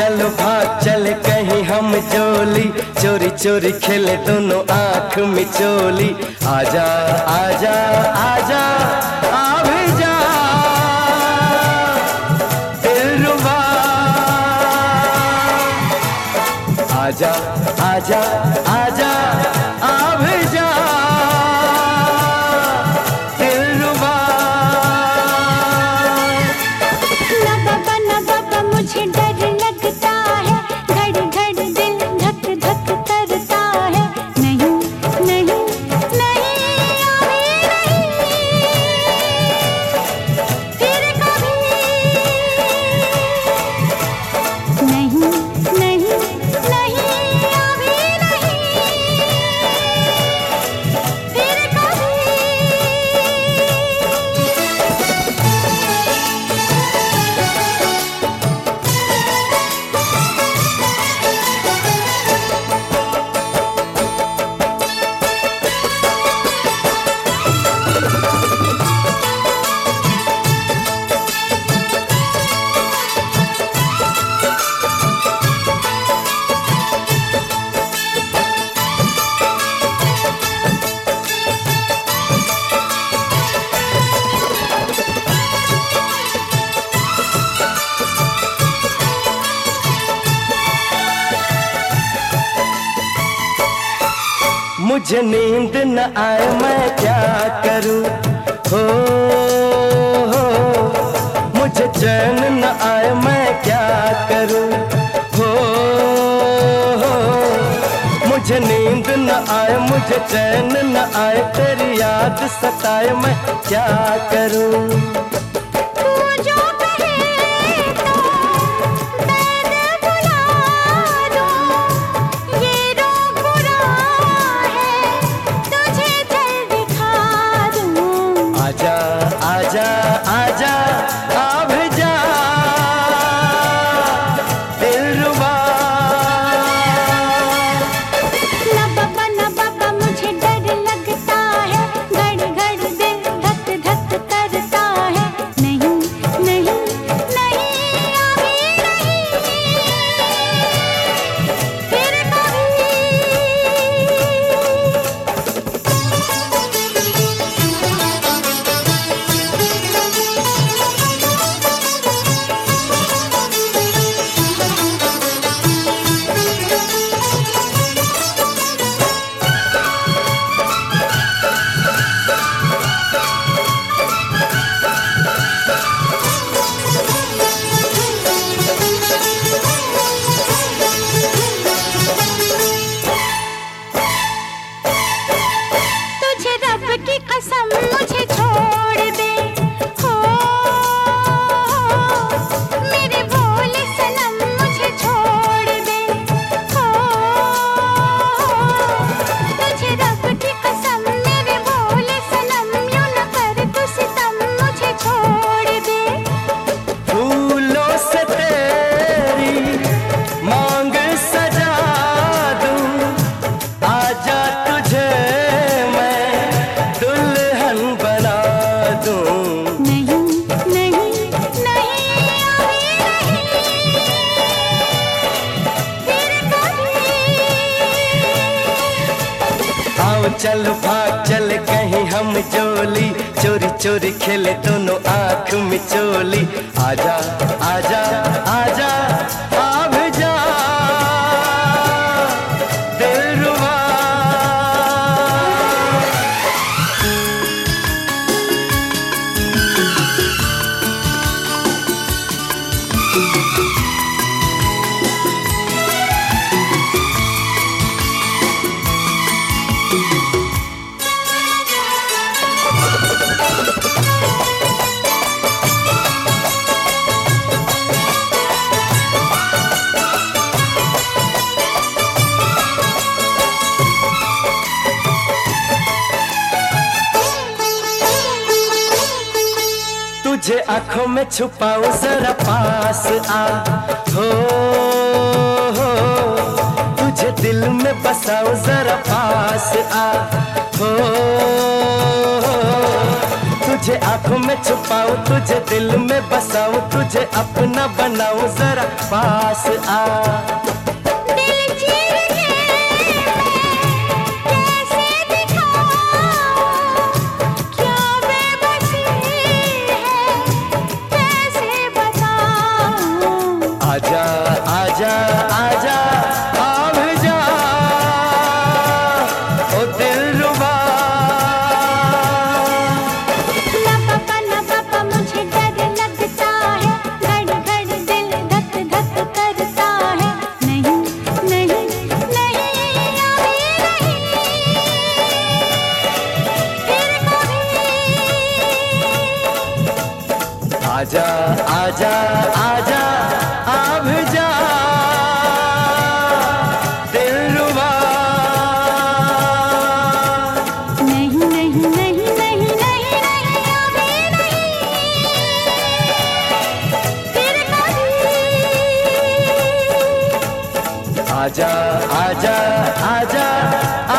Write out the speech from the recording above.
चलो भाग चले कहीं हम जोली, चोरी चोरी खेले दोनों आँख मिचोली। आजा आजा आजा आ भी जा दिलरुबा, आजा आजा आजा आ भी जा दिलरुबा। ना बाबा मुझे डर लगता है, घड़ घड़ दिल धक धक करता है। नहीं नहीं नहीं अभी नहीं, फिर कभी नहीं नहीं नहीं अभी नहीं, फिर कभी। मुझे नींद न आए मैं क्या करूं, हो मुझे चैन न आए मैं क्या करूं, हो मुझे नींद न आए मुझे चैन न आए, तेरी याद सताए मैं क्या करूं। आजा आजा आजा आ भी जा दिलरुबा। ना बाबा मुझे डर लगता है, घड़ घड़ दिल धक धक करता है। नहीं नहीं नहीं अभी नहीं, फिर कभी। तुझे रब की कसम मुझे छोड़ दे, हो मेरे भोले सनम मुझे छोड़ दे, हो तुझे रब की कसम मेरे भोले सनम, यूं न कर तू सितम मुझे छोड़ दे। फूलों से तेरी मांग सजा दूं, आजा तुझे मैं दुल्हन बना दूं। नहीं नहीं नहीं अभी नहीं, फिर कभी। आओ चलो भाग चले कहीं हम जोली, चोरी चोरी खेले दोनों आँख मिचोली। आजा आजा आजा आ भी जा दिलरुबा। तुझे आंखों में छुपाऊं जरा पास आ, हो तुझे दिल में बसाऊं जरा पास आ, हो तुझे आंखों में छुपाऊं, तुझे दिल में बसाऊं, तुझे अपना बनाऊं, जरा पास आ। दिल चीर के मैं कैसे दिखाऊं, क्या बेबसी है कैसे बताऊं। आजा आजा आजा आ भी जा ओ दिलरुबा। ना पापा मुझे डर लगता है, घड़ी घड़ी दिल धक धक करता है। नहीं नहीं नहीं अभी नहीं, फिर कभी। आजा आजा आजा आ भी जा दिलरुबा। नहीं नहीं नहीं नहीं नहीं नहीं अभी नहीं, फिर कभी। आजा आजा आजा